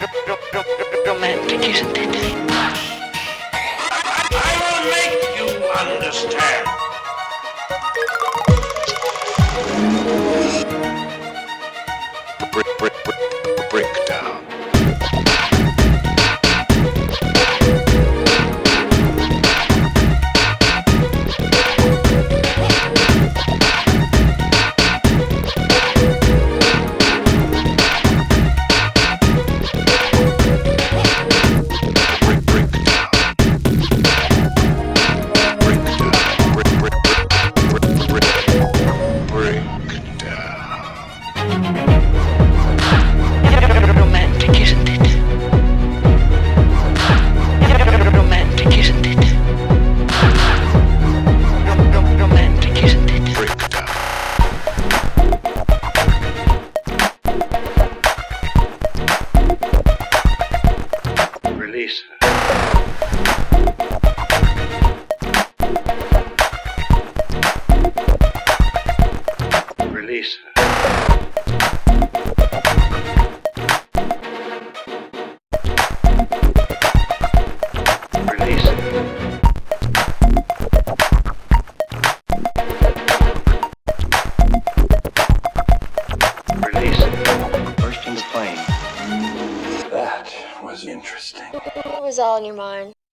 Romantic, isn't it? I will make you understand. Breakdown. Romantic, isn't it? Romantic, isn't it? Romantic, isn't it? Release. Release. Release. Release. Burst into flame. That was interesting. What was all in your mind?